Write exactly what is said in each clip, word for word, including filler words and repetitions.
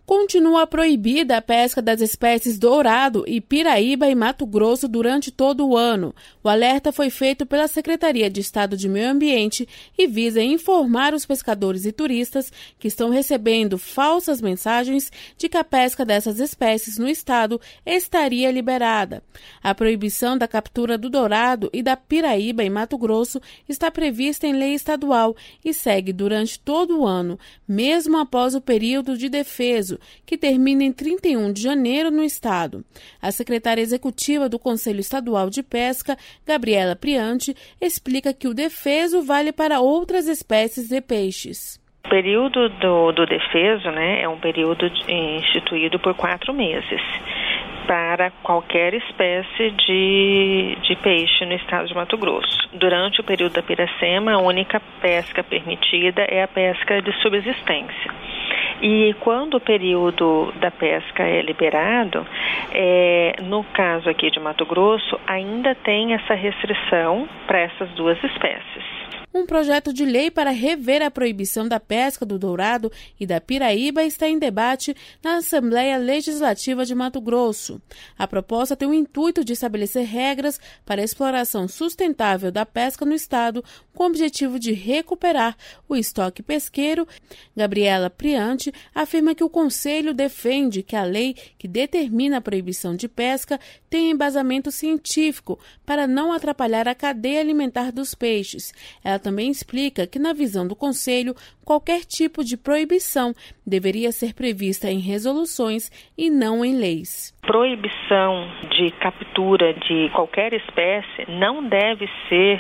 Continua proibida a pesca das espécies dourado e piraíba em Mato Grosso durante todo o ano. O alerta foi feito pela Secretaria de Estado de Meio Ambiente e visa informar os pescadores e turistas que estão recebendo falsas mensagens de que a pesca dessas espécies no estado estaria liberada. A proibição da captura do dourado e da piraíba em Mato Grosso está prevista em lei estadual e segue durante todo o ano, mesmo após o período de defeso, que termina em trinta e um de janeiro no estado. A secretária executiva do Conselho Estadual de Pesca, Gabriela Priante, explica que o defeso vale para outras espécies de peixes. O período do, do defeso, né, é um período instituído por quatro meses para qualquer espécie de, de peixe no estado de Mato Grosso. Durante o período da piracema, a única pesca permitida é a pesca de subsistência. E quando o período da pesca é liberado, é, no caso aqui de Mato Grosso, ainda tem essa restrição para essas duas espécies. Um projeto de lei para rever a proibição da pesca do dourado e da piraíba está em debate na Assembleia Legislativa de Mato Grosso. A proposta tem o intuito de estabelecer regras para a exploração sustentável da pesca no estado, com o objetivo de recuperar o estoque pesqueiro. Gabriela Priante afirma que o Conselho defende que a lei que determina a proibição de pesca tem embasamento científico para não atrapalhar a cadeia alimentar dos peixes. Ela também explica que, na visão do Conselho, qualquer tipo de proibição deveria ser prevista em resoluções e não em leis. Proibição de captura de qualquer espécie não deve ser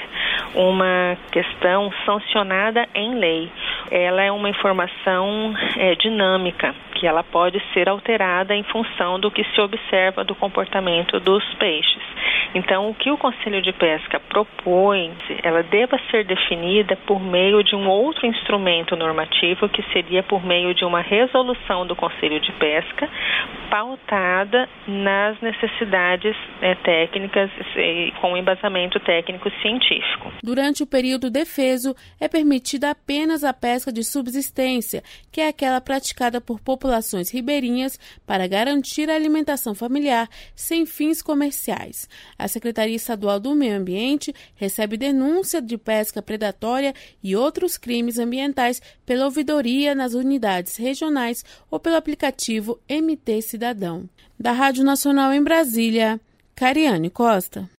uma questão sancionada em lei. Ela é uma informação é, dinâmica, que ela pode ser alterada em função do que se observa do comportamento dos peixes. Então, o que o Conselho de Pesca propõe, ela deva ser definida por meio de um outro instrumento normativo, que seria por meio de uma resolução do Conselho de Pesca, pautada nas necessidades é, técnicas e com embasamento técnico científico. Durante o período defeso, é permitida apenas a pesca de subsistência, que é aquela praticada por populações ribeirinhas para garantir a alimentação familiar sem fins comerciais. A Secretaria Estadual do Meio Ambiente recebe denúncia de pesca predatória e outros crimes ambientais pela ouvidoria nas unidades regionais ou pelo aplicativo M T Cidadão. Da Rádio Nacional em Brasília, Cariane Costa.